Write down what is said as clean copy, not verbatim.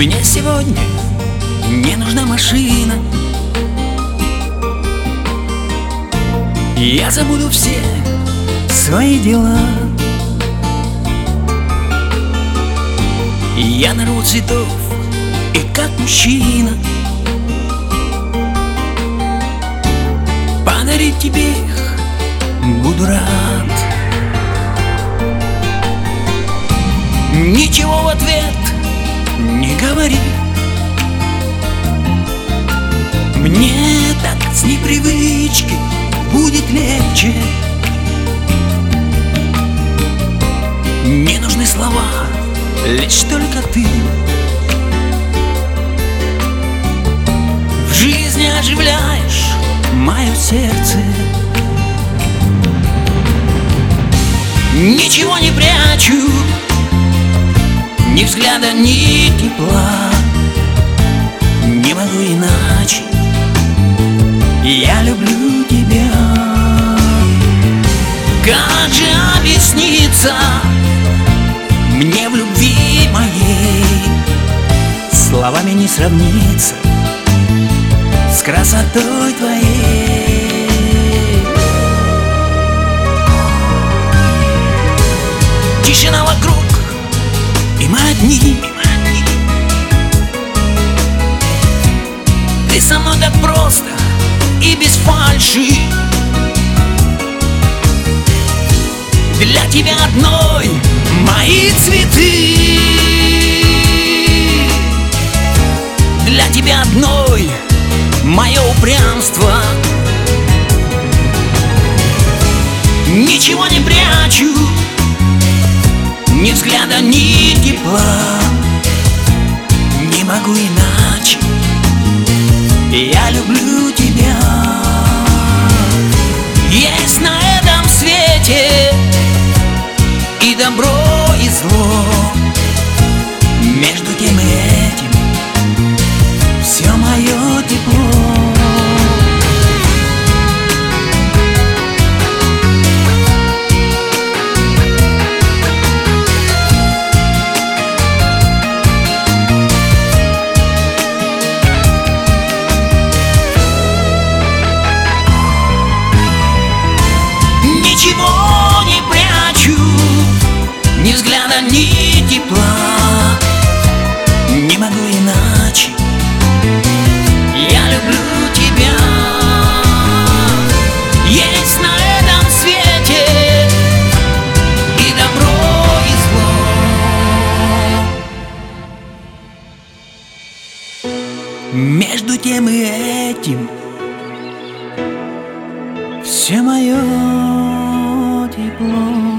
Мне сегодня не нужна машина. Я забуду все свои дела. Я нарву цветов и как мужчина подарить тебе их буду рад. Ничего в ответ не говори. Мне так с непривычки будет легче. Не нужны слова, лишь только ты. В жизни оживляешь мое сердце. Ничего не прячу, ни взгляда, ни тепла. Не могу иначе, я люблю тебя. Как же объясниться мне в любви моей? Словами не сравнится с красотой твоей. Тишина вокруг, и мы одни. Ты со мной так просто и без фальши. Для тебя одной мои цветы. Для тебя одной мое упрямство. Ничего не прячу, ни взгляда, ни тепла. Не могу иначе, я люблю тебя. Есть на этом свете и добро, и зло. Между тем и этим все мое тепло. Ничего не прячу, ни взгляда, ни тепла. Не могу иначе, я люблю тебя. Есть на этом свете и добро, и зло. Между тем и этим все мое тепло.